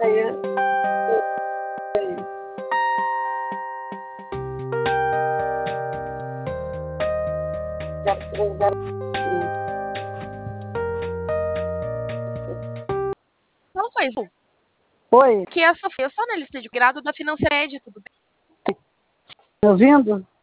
Não foi isso. Oi, Que é a Sofia, eu sou analista de grado da Financered, tudo bem? me ouvindo?